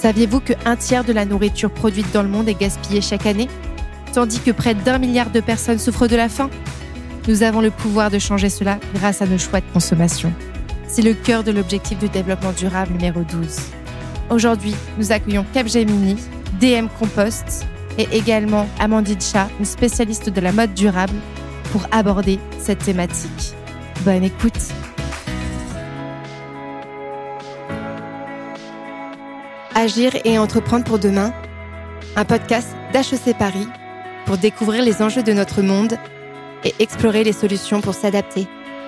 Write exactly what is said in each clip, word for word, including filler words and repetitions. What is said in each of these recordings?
Saviez-vous qu'un tiers de la nourriture produite dans le monde est gaspillée chaque année, tandis que près d'un milliard de personnes souffrent de la faim? Nous avons le pouvoir de changer cela grâce à nos choix de consommation. C'est le cœur de l'objectif de développement durable numéro douze. Aujourd'hui, nous accueillons Capgemini, D M Compost et également Amandine Chat, une spécialiste de la mode durable, pour aborder cette thématique. Bonne écoute. Agir et entreprendre pour demain, un podcast d'H E C Paris pour découvrir les enjeux de notre monde et explorer les solutions pour s'adapter.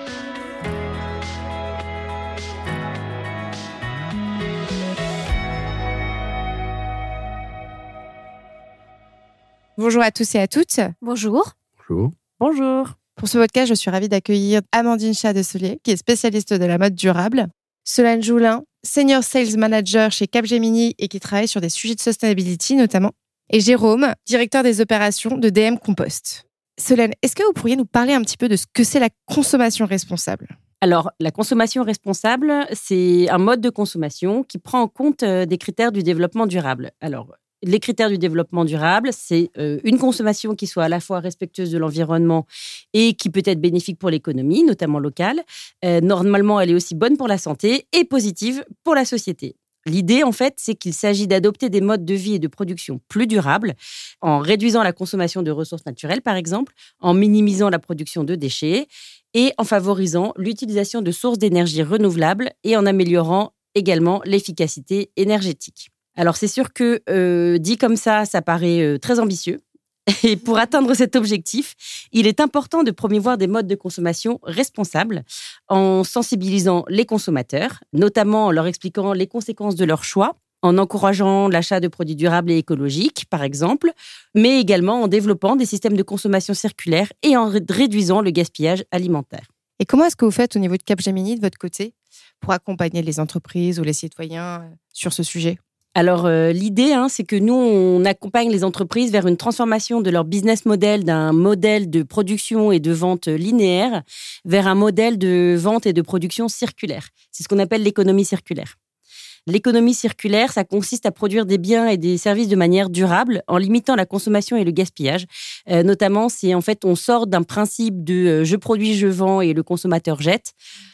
Bonjour à tous et à toutes. Bonjour. Bonjour. Bonjour. Pour ce podcast, je suis ravie d'accueillir Amandine Chat de Solier, qui est spécialiste de la mode durable, Solène Joulin, Senior Sales Manager chez Capgemini et qui travaille sur des sujets de sustainability notamment, et Jérôme, directeur des opérations de D M Compost. Solène, est-ce que vous pourriez nous parler un petit peu de ce que c'est la consommation responsable ? Alors, la consommation responsable, c'est un mode de consommation qui prend en compte des critères du développement durable. Alors, les critères du développement durable, c'est euh, une consommation qui soit à la fois respectueuse de l'environnement et qui peut être bénéfique pour l'économie, notamment locale. Euh, normalement, elle est aussi bonne pour la santé et positive pour la société. L'idée, en fait, c'est qu'il s'agit d'adopter des modes de vie et de production plus durables en réduisant la consommation de ressources naturelles, par exemple, en minimisant la production de déchets et en favorisant l'utilisation de sources d'énergie renouvelables et en améliorant également l'efficacité énergétique. Alors, c'est sûr que, euh, dit comme ça, ça paraît euh, très ambitieux. Et pour atteindre cet objectif, il est important de promouvoir des modes de consommation responsables en sensibilisant les consommateurs, notamment en leur expliquant les conséquences de leur choix, en encourageant l'achat de produits durables et écologiques, par exemple, mais également en développant des systèmes de consommation circulaire et en réduisant le gaspillage alimentaire. Et comment est-ce que vous faites au niveau de Capgemini, de votre côté, pour accompagner les entreprises ou les citoyens sur ce sujet ? Alors, euh, l'idée, hein, c'est que nous, on accompagne les entreprises vers une transformation de leur business model d'un modèle de production et de vente linéaire vers un modèle de vente et de production circulaire. C'est ce qu'on appelle l'économie circulaire. L'économie circulaire, ça consiste à produire des biens et des services de manière durable en limitant la consommation et le gaspillage. Euh, notamment, c'est en fait, on sort d'un principe de euh, je produis, je vends et le consommateur jette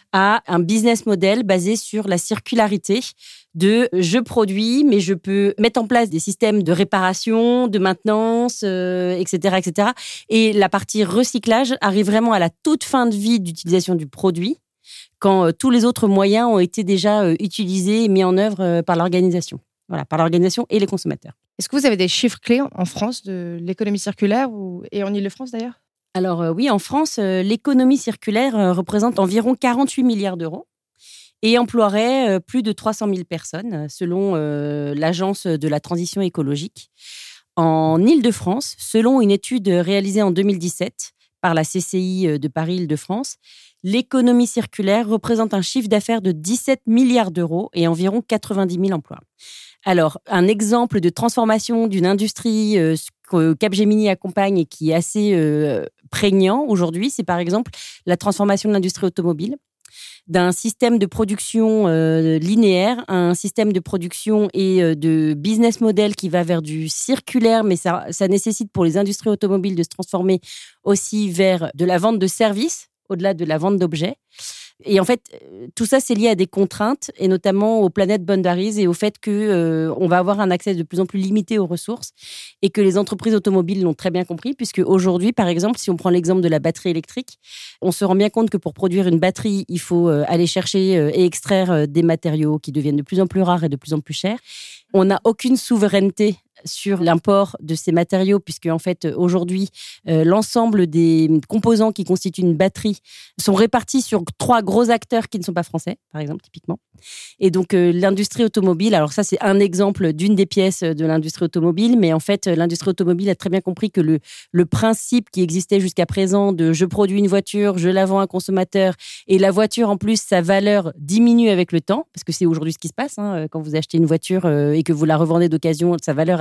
à un business model basé sur la circularité de je produis, mais je peux mettre en place des systèmes de réparation, de maintenance, euh, et cetera, et cetera. Et la partie recyclage arrive vraiment à la toute fin de vie d'utilisation du produit, quand euh, tous les autres moyens ont été déjà euh, utilisés et mis en œuvre euh, par l'organisation. Voilà, par l'organisation et les consommateurs. Est-ce que vous avez des chiffres clés en France de l'économie circulaire ou... et en Île-de-France d'ailleurs ? Alors euh, oui, en France, euh, l'économie circulaire euh, représente environ quarante-huit milliards d'euros et emploierait euh, plus de trois cent mille personnes, selon euh, l'Agence de la transition écologique. En Île-de-France, selon une étude réalisée en deux mille dix-sept par la C C I de Paris-Île-de-France, l'économie circulaire représente un chiffre d'affaires de dix-sept milliards d'euros et environ quatre-vingt-dix mille emplois. Alors, un exemple de transformation d'une industrie euh, que Capgemini accompagne et qui est assez euh, prégnant aujourd'hui, c'est par exemple la transformation de l'industrie automobile, d'un système de production euh, linéaire à un système de production et euh, de business model qui va vers du circulaire, mais ça, ça nécessite pour les industries automobiles de se transformer aussi vers de la vente de services, au-delà de la vente d'objets. Et en fait, tout ça, c'est lié à des contraintes, et notamment aux Planet Boundaries et au fait qu'on euh, va avoir un accès de plus en plus limité aux ressources et que les entreprises automobiles l'ont très bien compris, puisque aujourd'hui, par exemple, si on prend l'exemple de la batterie électrique, on se rend bien compte que pour produire une batterie, il faut euh, aller chercher euh, et extraire euh, des matériaux qui deviennent de plus en plus rares et de plus en plus chers. On n'a aucune souveraineté sur l'import de ces matériaux, puisque en fait aujourd'hui euh, l'ensemble des composants qui constituent une batterie sont répartis sur trois gros acteurs qui ne sont pas français, par exemple, typiquement. Et donc euh, l'industrie automobile, alors ça c'est un exemple d'une des pièces de l'industrie automobile, mais en fait l'industrie automobile a très bien compris que le, le principe qui existait jusqu'à présent de je produis une voiture, je la vends à un consommateur, et la voiture en plus sa valeur diminue avec le temps, parce que c'est aujourd'hui ce qui se passe, hein, quand vous achetez une voiture euh, et que vous la revendez d'occasion, sa valeur a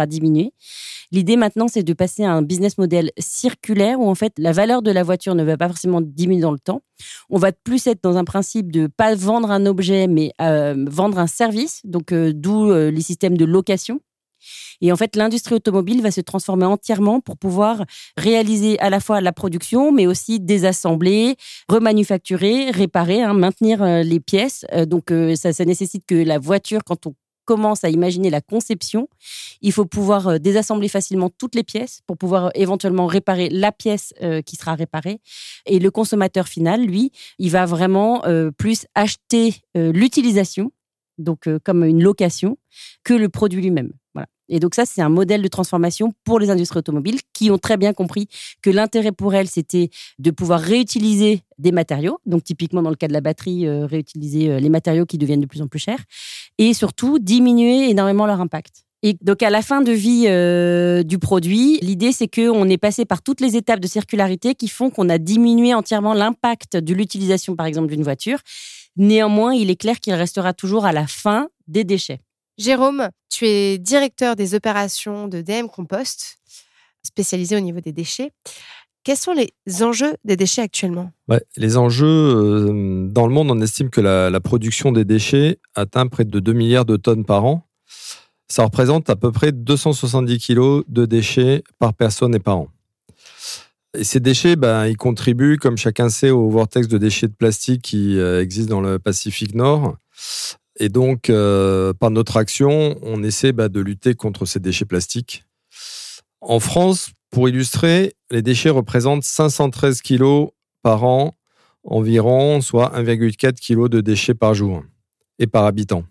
diminuer. L'idée maintenant, c'est de passer à un business model circulaire où en fait la valeur de la voiture ne va pas forcément diminuer dans le temps. On va plus être dans un principe de pas vendre un objet, mais euh, vendre un service, donc euh, d'où euh, les systèmes de location. Et en fait, l'industrie automobile va se transformer entièrement pour pouvoir réaliser à la fois la production, mais aussi désassembler, remanufacturer, réparer, hein, maintenir euh, les pièces. Euh, donc, euh, ça, ça nécessite que la voiture, quand on commence à imaginer la conception, il faut pouvoir euh, désassembler facilement toutes les pièces pour pouvoir euh, éventuellement réparer la pièce euh, qui sera réparée. Et le consommateur final, lui, il va vraiment euh, plus acheter euh, l'utilisation, donc euh, comme une location, que le produit lui-même. Voilà. Et donc ça, c'est un modèle de transformation pour les industries automobiles qui ont très bien compris que l'intérêt pour elles, c'était de pouvoir réutiliser des matériaux. Donc typiquement, dans le cas de la batterie, euh, réutiliser euh, les matériaux qui deviennent de plus en plus chers. Et surtout, diminuer énormément leur impact. Et donc, à la fin de vie euh, du produit, l'idée, c'est qu'on est passé par toutes les étapes de circularité qui font qu'on a diminué entièrement l'impact de l'utilisation, par exemple, d'une voiture. Néanmoins, il est clair qu'il restera toujours à la fin des déchets. Jérôme, tu es directeur des opérations de D M Compost, spécialisé au niveau des déchets. Quels sont les enjeux des déchets actuellement ? Ouais, les enjeux, euh, dans le monde, on estime que la, la production des déchets atteint près de deux milliards de tonnes par an. Ça représente à peu près deux cent soixante-dix kilos de déchets par personne et par an. Et ces déchets, ben, ils contribuent, comme chacun sait, au vortex de déchets de plastique qui euh, existe dans le Pacifique Nord. Et donc, euh, par notre action, on essaie bah, de lutter contre ces déchets plastiques. En France, pour illustrer, les déchets représentent cinq cent treize kilos par an environ, soit un virgule quatre kilos de déchets par jour et par habitant.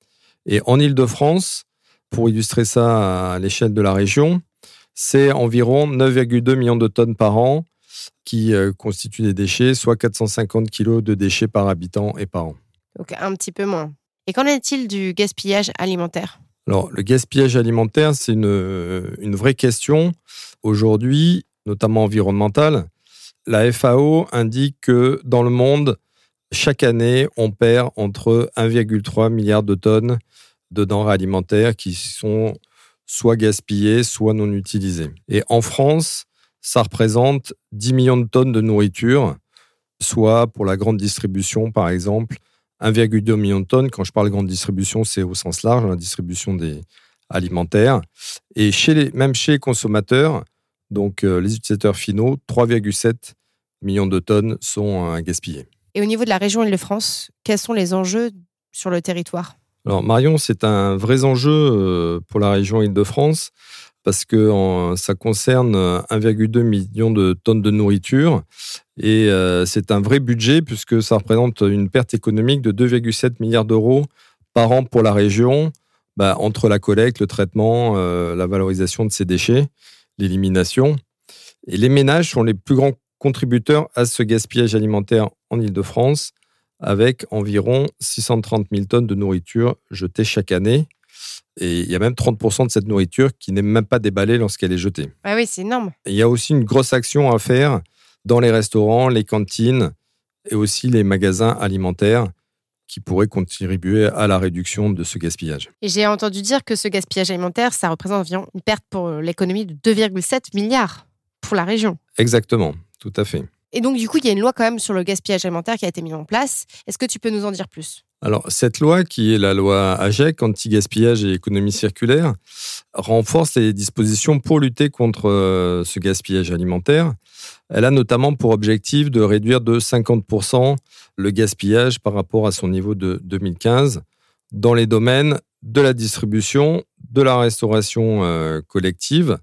Et en Île-de-France, pour illustrer ça à l'échelle de la région, c'est environ neuf virgule deux millions de tonnes par an qui euh, constituent des déchets, soit quatre cent cinquante kilos de déchets par habitant et par an. Donc un petit peu moins. Et qu'en est-il du gaspillage alimentaire ? Alors, le gaspillage alimentaire, c'est une, une vraie question. Aujourd'hui, notamment environnementale, la F A O indique que dans le monde, chaque année, on perd entre un virgule trois milliard de tonnes de denrées alimentaires qui sont soit gaspillées, soit non utilisées. Et en France, ça représente dix millions de tonnes de nourriture, soit pour la grande distribution, par exemple, un virgule deux million de tonnes. Quand je parle de grande distribution, c'est au sens large, la distribution des alimentaires. Et chez les, même chez les consommateurs, donc euh, les utilisateurs finaux, trois virgule sept millions de tonnes sont euh, gaspillées. Et au niveau de la région Île-de-France, quels sont les enjeux sur le territoire ? Alors Marion, c'est un vrai enjeu euh, pour la région Île-de-France parce que en, ça concerne un virgule deux million de tonnes de nourriture. Et euh, c'est un vrai budget puisque ça représente une perte économique de deux virgule sept milliards d'euros par an pour la région, bah, entre la collecte, le traitement, euh, la valorisation de ces déchets, l'élimination. Et les ménages sont les plus grands contributeurs à ce gaspillage alimentaire en Île-de-France, avec environ six cent trente mille tonnes de nourriture jetées chaque année. Et il y a même trente pour cent de cette nourriture qui n'est même pas déballée lorsqu'elle est jetée. Ah oui, c'est énorme. Et il y a aussi une grosse action à faire dans les restaurants, les cantines et aussi les magasins alimentaires qui pourraient contribuer à la réduction de ce gaspillage. Et j'ai entendu dire que ce gaspillage alimentaire, ça représente environ une perte pour l'économie de deux virgule sept milliards pour la région. Exactement, tout à fait. Et donc, du coup, il y a une loi quand même sur le gaspillage alimentaire qui a été mise en place. Est-ce que tu peux nous en dire plus ? Alors, cette loi, qui est la loi AGEC, anti-gaspillage et économie circulaire, renforce les dispositions pour lutter contre euh, ce gaspillage alimentaire. Elle a notamment pour objectif de réduire de cinquante pour cent le gaspillage par rapport à son niveau de deux mille quinze dans les domaines de la distribution, de la restauration euh, collective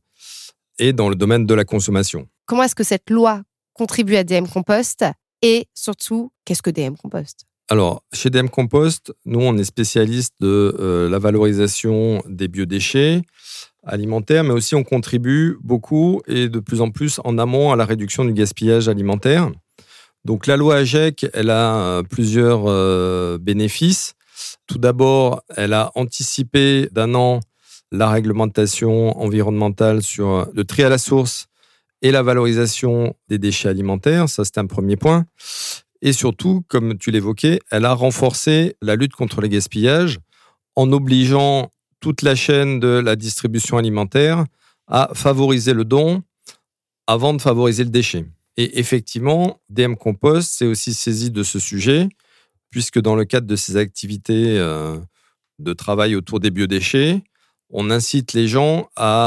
et dans le domaine de la consommation. Comment est-ce que cette loi contribue à D M Compost et surtout, qu'est-ce que D M Compost ? Alors, chez D M Compost, nous, on est spécialiste de euh, la valorisation des biodéchets alimentaires, mais aussi on contribue beaucoup et de plus en plus en amont à la réduction du gaspillage alimentaire. Donc, la loi AGEC, elle a euh, plusieurs euh, bénéfices. Tout d'abord, elle a anticipé d'un an la réglementation environnementale sur le tri à la source et la valorisation des déchets alimentaires. Ça, c'est un premier point. Et surtout, comme tu l'évoquais, elle a renforcé la lutte contre les gaspillages en obligeant toute la chaîne de la distribution alimentaire à favoriser le don avant de favoriser le déchet. Et effectivement, D M Compost s'est aussi saisi de ce sujet, puisque dans le cadre de ses activités euh, de travail autour des biodéchets, on incite les gens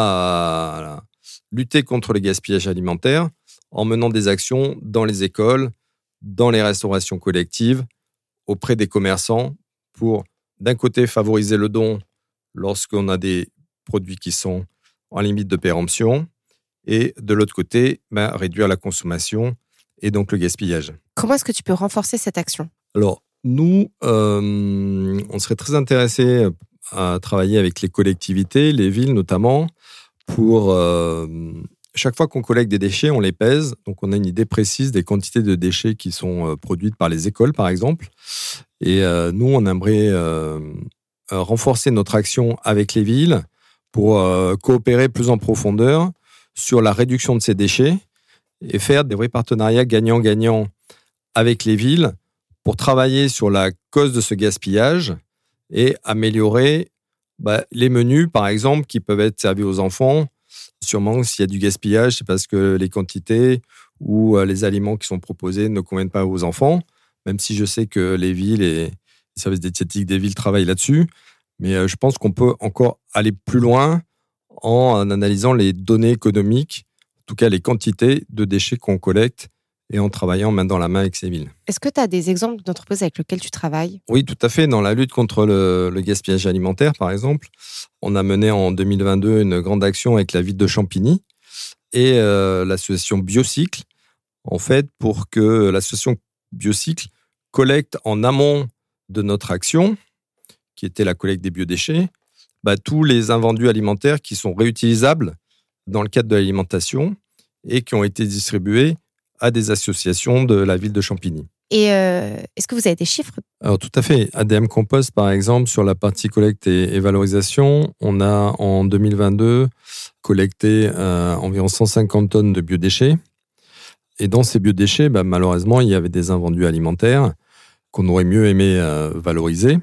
à lutter contre le gaspillage alimentaire en menant des actions dans les écoles, dans les restaurations collectives, auprès des commerçants, pour d'un côté favoriser le don lorsqu'on a des produits qui sont en limite de péremption, et de l'autre côté, ben, réduire la consommation et donc le gaspillage. Comment est-ce que tu peux renforcer cette action ? Alors, nous, euh, on serait très intéressés à travailler avec les collectivités, les villes notamment, pour euh, chaque fois qu'on collecte des déchets, on les pèse. Donc, on a une idée précise des quantités de déchets qui sont euh, produites par les écoles, par exemple. Et euh, nous, on aimerait euh, renforcer notre action avec les villes pour euh, coopérer plus en profondeur sur la réduction de ces déchets et faire des vrais partenariats gagnant-gagnant avec les villes pour travailler sur la cause de ce gaspillage et améliorer bah, les menus, par exemple, qui peuvent être servis aux enfants. Sûrement, s'il y a du gaspillage, c'est parce que les quantités ou les aliments qui sont proposés ne conviennent pas aux enfants, même si je sais que les villes et les services diététiques des villes travaillent là-dessus. Mais je pense qu'on peut encore aller plus loin en analysant les données économiques, en tout cas les quantités de déchets qu'on collecte et en travaillant main dans la main avec ces villes. Est-ce que tu as des exemples d'entreprises avec lesquelles tu travailles ? Oui, tout à fait. Dans la lutte contre le, le gaspillage alimentaire, par exemple, on a mené en deux mille vingt-deux une grande action avec la ville de Champigny et euh, l'association Biocycle, en fait, pour que l'association Biocycle collecte en amont de notre action, qui était la collecte des biodéchets, bah, tous les invendus alimentaires qui sont réutilisables dans le cadre de l'alimentation et qui ont été distribués à des associations de la ville de Champigny. Et euh, est-ce que vous avez des chiffres ? Alors tout à fait. A D M Compost, par exemple, sur la partie collecte et, et valorisation, on a en deux mille vingt-deux collecté euh, environ cent cinquante tonnes de biodéchets. Et dans ces biodéchets, bah, malheureusement, il y avait des invendus alimentaires qu'on aurait mieux aimé euh, valoriser.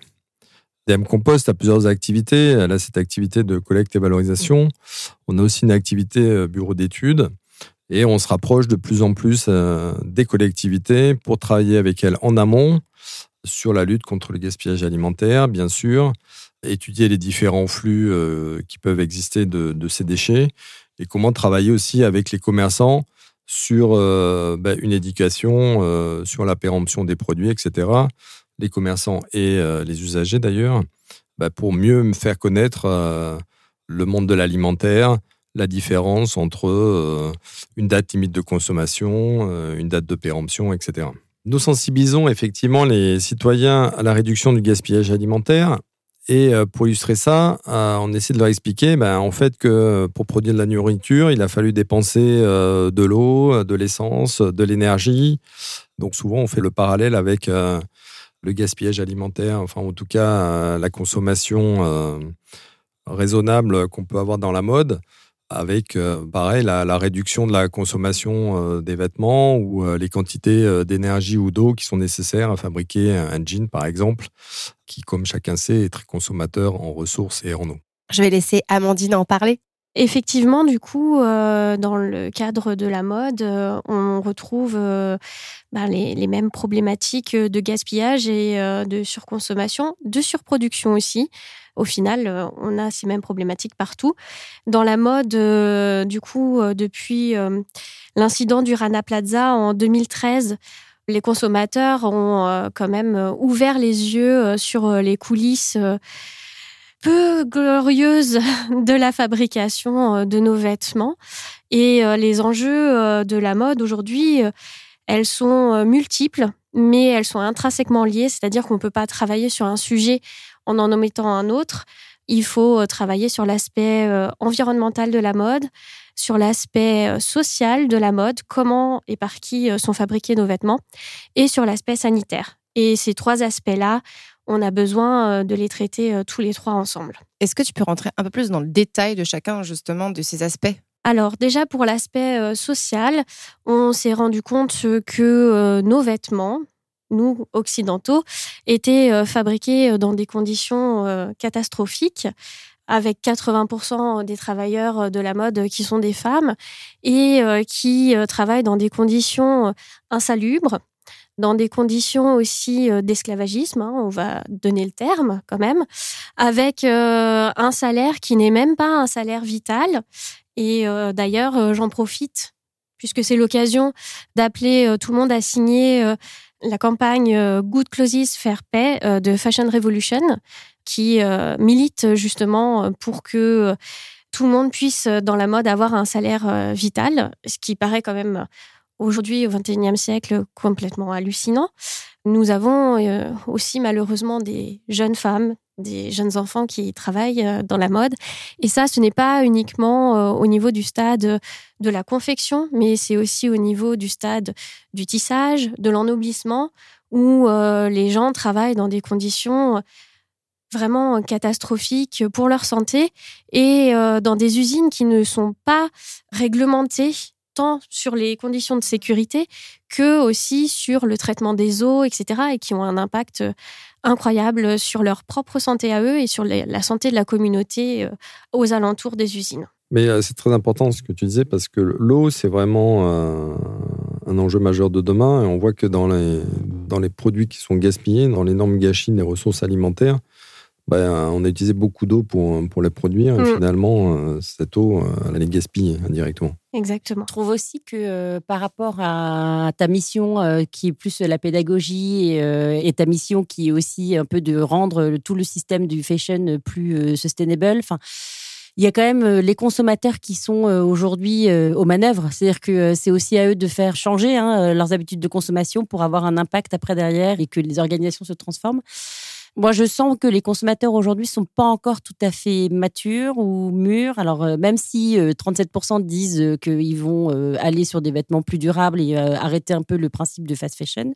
D M Compost a plusieurs activités. Elle a cette activité de collecte et valorisation. On a aussi une activité bureau d'études. Et on se rapproche de plus en plus euh, des collectivités pour travailler avec elles en amont sur la lutte contre le gaspillage alimentaire, bien sûr, étudier les différents flux euh, qui peuvent exister de, de ces déchets et comment travailler aussi avec les commerçants sur euh, bah, une éducation euh, sur la péremption des produits, et cetera. Les commerçants et euh, les usagers d'ailleurs, bah, pour mieux me faire connaître euh, le monde de l'alimentaire, la différence entre euh, une date limite de consommation, euh, une date de péremption, et cetera. Nous sensibilisons effectivement les citoyens à la réduction du gaspillage alimentaire. Et euh, pour illustrer ça, euh, on essaie de leur expliquer ben, en fait, que pour produire de la nourriture, il a fallu dépenser euh, de l'eau, de l'essence, de l'énergie. Donc souvent, on fait le parallèle avec euh, le gaspillage alimentaire, enfin en tout cas euh, la consommation euh, raisonnable qu'on peut avoir dans la mode, avec euh, pareil la, la réduction de la consommation euh, des vêtements ou euh, les quantités euh, d'énergie ou d'eau qui sont nécessaires à fabriquer un jean par exemple, qui comme chacun sait est très consommateur en ressources et en eau. Je vais laisser Amandine en parler. Effectivement, du coup, euh, dans le cadre de la mode, euh, on retrouve euh, ben, les, les mêmes problématiques de gaspillage et euh, de surconsommation, de surproduction aussi. Au final, euh, on a ces mêmes problématiques partout. Dans la mode, euh, du coup, euh, depuis euh, l'incident du Rana Plaza en deux mille treize, les consommateurs ont euh, quand même ouvert les yeux euh, sur les coulisses euh, peu glorieuse de la fabrication de nos vêtements. Et les enjeux de la mode aujourd'hui, elles sont multiples, mais elles sont intrinsèquement liées, c'est-à-dire qu'on ne peut pas travailler sur un sujet en en omettant un autre. Il faut travailler sur l'aspect environnemental de la mode, sur l'aspect social de la mode, comment et par qui sont fabriqués nos vêtements, et sur l'aspect sanitaire. Et ces trois aspects-là, on a besoin de les traiter tous les trois ensemble. Est-ce que tu peux rentrer un peu plus dans le détail de chacun, justement, de ces aspects ? Alors, déjà, pour l'aspect social, on s'est rendu compte que nos vêtements, nous, occidentaux, étaient fabriqués dans des conditions catastrophiques, avec quatre-vingts pour cent des travailleurs de la mode qui sont des femmes et euh, qui euh, travaillent dans des conditions insalubres, dans des conditions aussi euh, d'esclavagisme, hein, on va donner le terme quand même, avec euh, un salaire qui n'est même pas un salaire vital. Et euh, d'ailleurs, euh, j'en profite, puisque c'est l'occasion d'appeler euh, tout le monde à signer euh, la campagne euh, Good Clothes Fair Pay euh, de Fashion Revolution, qui euh, milite justement pour que euh, tout le monde puisse, dans la mode, avoir un salaire euh, vital, ce qui paraît quand même aujourd'hui, au vingt et unième siècle, complètement hallucinant. Nous avons euh, aussi malheureusement des jeunes femmes, des jeunes enfants qui travaillent euh, dans la mode. Et ça, ce n'est pas uniquement euh, au niveau du stade de la confection, mais c'est aussi au niveau du stade du tissage, de l'ennoblissement, où euh, les gens travaillent dans des conditions vraiment catastrophiques pour leur santé et euh, dans des usines qui ne sont pas réglementées tant sur les conditions de sécurité que aussi sur le traitement des eaux, et cetera, et qui ont un impact incroyable sur leur propre santé à eux et sur les, la santé de la communauté aux alentours des usines. Mais euh, c'est très important ce que tu disais, parce que l'eau, c'est vraiment euh, un enjeu majeur de demain, et on voit que dans les, dans les produits qui sont gaspillés, dans l'énorme gâchis des ressources alimentaires, ben, on a utilisé beaucoup d'eau pour, pour les produire, et mmh. finalement, euh, cette eau, euh, elle est gaspillée indirectement. Exactement. Je trouve aussi que euh, par rapport à ta mission euh, qui est plus la pédagogie et, euh, et ta mission qui est aussi un peu de rendre tout le système du fashion plus euh, sustainable, enfin, il y a quand même euh, les consommateurs qui sont euh, aujourd'hui euh, aux manœuvres. C'est-à-dire que euh, c'est aussi à eux de faire changer hein, leurs habitudes de consommation pour avoir un impact après derrière et que les organisations se transforment. Moi, je sens que les consommateurs aujourd'hui sont pas encore tout à fait matures ou mûrs. Alors, euh, même si euh, trente-sept pour cent disent euh, qu'ils vont euh, aller sur des vêtements plus durables et euh, arrêter un peu le principe de fast fashion,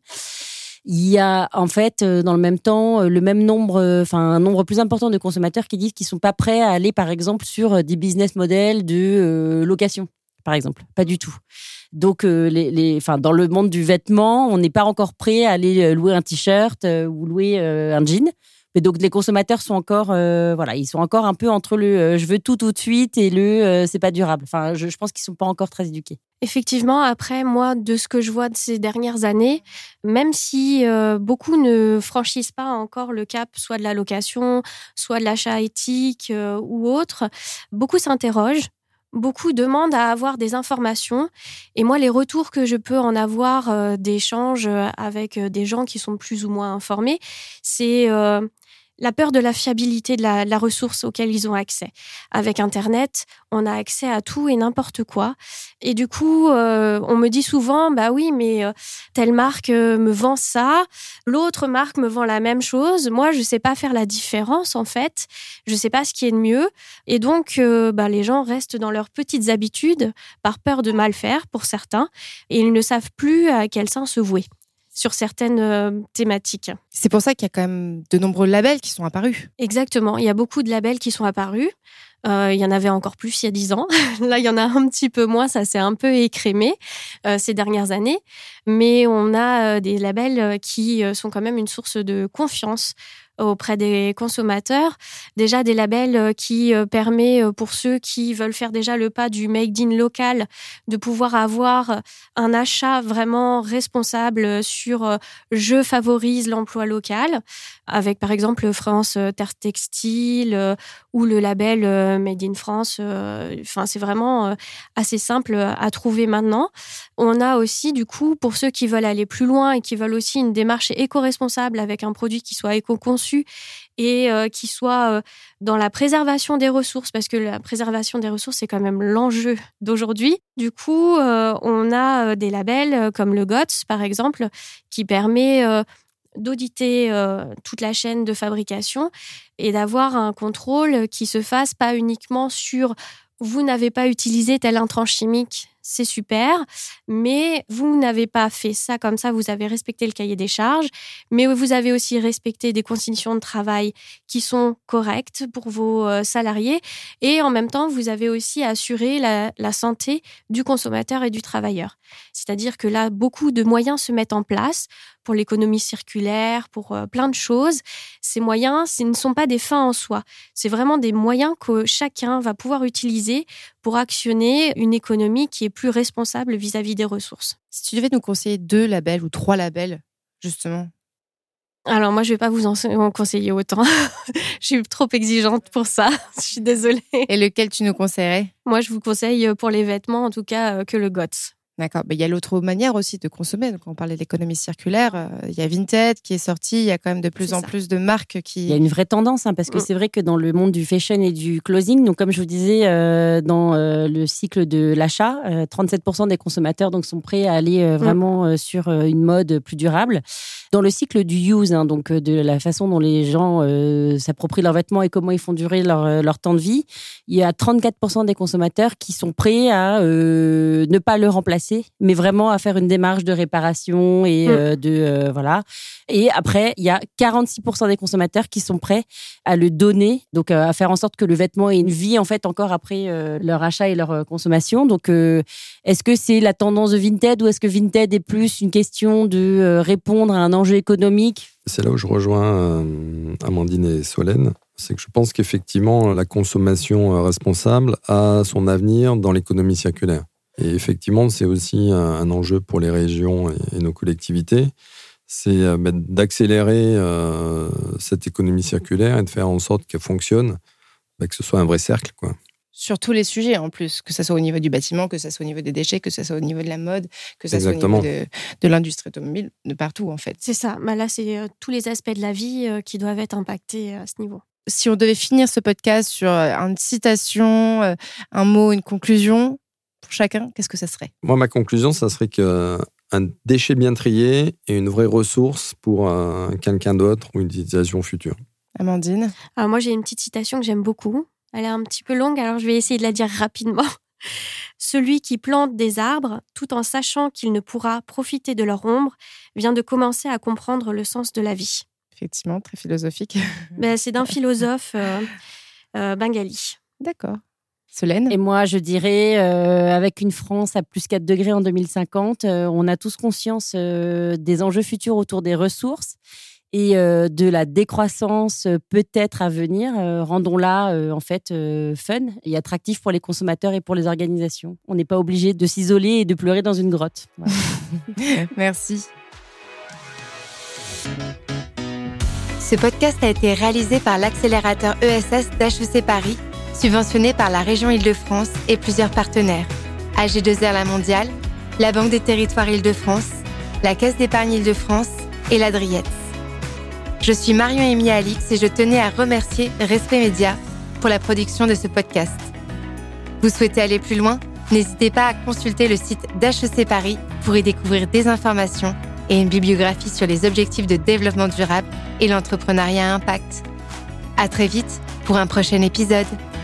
il y a en fait, euh, dans le même temps, euh, le même nombre, enfin euh, un nombre plus important de consommateurs qui disent qu'ils sont pas prêts à aller, par exemple, sur des business models de euh, location, par exemple. Pas du tout. Donc, euh, les, les, enfin, dans le monde du vêtement, on n'est pas encore prêt à aller louer un t-shirt euh, ou louer euh, un jean. Mais donc, les consommateurs sont encore, euh, voilà, ils sont encore un peu entre le euh, je veux tout tout de suite et le euh, c'est pas durable. Enfin, je, je pense qu'ils sont pas encore très éduqués. Effectivement, après, moi, de ce que je vois de ces dernières années, même si euh, beaucoup ne franchissent pas encore le cap, soit de la location, soit de l'achat éthique euh, ou autre, beaucoup s'interrogent. Beaucoup demandent à avoir des informations et moi, les retours que je peux en avoir euh, d'échanges avec des gens qui sont plus ou moins informés, c'est euh, la peur de la fiabilité de la, de la ressource auquel ils ont accès. Avec Internet, on a accès à tout et n'importe quoi. Et du coup, euh, on me dit souvent, bah oui, mais euh, telle marque euh, me vend ça, l'autre marque me vend la même chose. Moi, je sais pas faire la différence, en fait. Je sais pas ce qui est de mieux. Et donc, euh, bah, les gens restent dans leurs petites habitudes par peur de mal faire, pour certains. Et ils ne savent plus à quel sein se vouer sur certaines euh, thématiques. C'est pour ça qu'il y a quand même de nombreux labels qui sont apparus. Exactement, il y a beaucoup de labels qui sont apparus. Euh, il y en avait encore plus il y a dix ans. Là, il y en a un petit peu moins, ça s'est un peu écrémé euh, ces dernières années. Mais on a euh, des labels qui euh, sont quand même une source de confiance auprès des consommateurs. Déjà des labels qui permettent pour ceux qui veulent faire déjà le pas du made in local de pouvoir avoir un achat vraiment responsable sur je favorise l'emploi local avec par exemple France Terre Textile ou le label Made in France. Enfin, c'est vraiment assez simple à trouver maintenant. On a aussi du coup pour ceux qui veulent aller plus loin et qui veulent aussi une démarche éco-responsable avec un produit qui soit éco-conçu et euh, qui soit euh, dans la préservation des ressources, parce que la préservation des ressources, c'est quand même l'enjeu d'aujourd'hui. Du coup, euh, on a euh, des labels euh, comme le G O T S, par exemple, qui permet euh, d'auditer euh, toute la chaîne de fabrication et d'avoir un contrôle qui se fasse pas uniquement sur « vous n'avez pas utilisé tel intrant chimique ». c'est super, mais vous n'avez pas fait ça comme ça, vous avez respecté le cahier des charges, mais vous avez aussi respecté des conditions de travail qui sont correctes pour vos salariés et en même temps, vous avez aussi assuré la, la santé du consommateur et du travailleur. C'est-à-dire que là, beaucoup de moyens se mettent en place pour l'économie circulaire, pour euh, plein de choses. Ces moyens, ce ne sont pas des fins en soi. C'est vraiment des moyens que chacun va pouvoir utiliser pour actionner une économie qui est plus responsable vis-à-vis des ressources. Si tu devais nous conseiller deux labels ou trois labels, justement. Alors moi, je ne vais pas vous en conseiller autant. Je suis trop exigeante pour ça. Je suis désolée. Et lequel tu nous conseillerais ? Moi, je vous conseille pour les vêtements, en tout cas, que le G O T S. D'accord. Mais il y a l'autre manière aussi de consommer. Donc, quand on parlait de l'économie circulaire, euh, il y a Vinted qui est sorti. Il y a quand même de plus c'est en ça. plus de marques qui... Il y a une vraie tendance, hein, parce que Mm. c'est vrai que dans le monde du fashion et du clothing, donc comme je vous disais, euh, dans euh, le cycle de l'achat, euh, trente-sept pour cent des consommateurs donc, sont prêts à aller euh, vraiment euh, sur euh, une mode plus durable. Dans le cycle du use, hein, donc euh, de la façon dont les gens euh, s'approprient leurs vêtements et comment ils font durer leur, euh, leur temps de vie, il y a trente-quatre pour cent des consommateurs qui sont prêts à euh, ne pas le remplacer, mais vraiment à faire une démarche de réparation et euh, de euh, voilà. Et après, il y a quarante-six pour cent des consommateurs qui sont prêts à le donner, donc euh, à faire en sorte que le vêtement ait une vie en fait encore après euh, leur achat et leur euh, consommation. Donc, euh, est-ce que c'est la tendance de Vinted ou est-ce que Vinted est plus une question de euh, répondre à un enjeu économique ? C'est là où je rejoins euh, Amandine et Solène. C'est que je pense qu'effectivement, la consommation responsable a son avenir dans l'économie circulaire. Et effectivement, c'est aussi un, un enjeu pour les régions et, et nos collectivités. C'est euh, bah, d'accélérer euh, cette économie circulaire et de faire en sorte qu'elle fonctionne, bah, que ce soit un vrai cercle, quoi. Sur tous les sujets en plus, que ce soit au niveau du bâtiment, que ce soit au niveau des déchets, que ce soit au niveau de la mode, que ce soit Exactement. au niveau de, de l'industrie automobile, de partout en fait. C'est ça. Bah là, c'est euh, tous les aspects de la vie euh, qui doivent être impactés à ce niveau. Si on devait finir ce podcast sur euh, une citation, euh, un mot, une conclusion, pour chacun, qu'est-ce que ça serait ? Moi, ma conclusion, ça serait qu'un déchet bien trié est une vraie ressource pour euh, quelqu'un d'autre ou une utilisation future. Amandine ? Alors moi, j'ai une petite citation que j'aime beaucoup. Elle est un petit peu longue, alors je vais essayer de la dire rapidement. Celui qui plante des arbres, tout en sachant qu'il ne pourra profiter de leur ombre, vient de commencer à comprendre le sens de la vie. Effectivement, très philosophique. Ben, c'est d'un philosophe euh, euh, bengali. D'accord. Solène ? Et moi, je dirais, euh, avec une France à plus quatre degrés en deux mille cinquante, euh, on a tous conscience euh, des enjeux futurs autour des ressources et euh, de la décroissance euh, peut-être à venir. Euh, rendons-la euh, en fait euh, fun et attractif pour les consommateurs et pour les organisations. On n'est pas obligé de s'isoler et de pleurer dans une grotte. Voilà. Merci. Ce podcast a été réalisé par l'accélérateur E S S d'H E C Paris, subventionné par la région Île-de-France et plusieurs partenaires. A G deux R La Mondiale, la Banque des Territoires Île-de-France, la Caisse d'épargne Île-de-France et la Driettes. Je suis Marion-Émie Alix et je tenais à remercier Respect Média pour la production de ce podcast. Vous souhaitez aller plus loin ? N'hésitez pas à consulter le site d'H E C Paris pour y découvrir des informations et une bibliographie sur les objectifs de développement durable et l'entrepreneuriat à impact. À très vite pour un prochain épisode.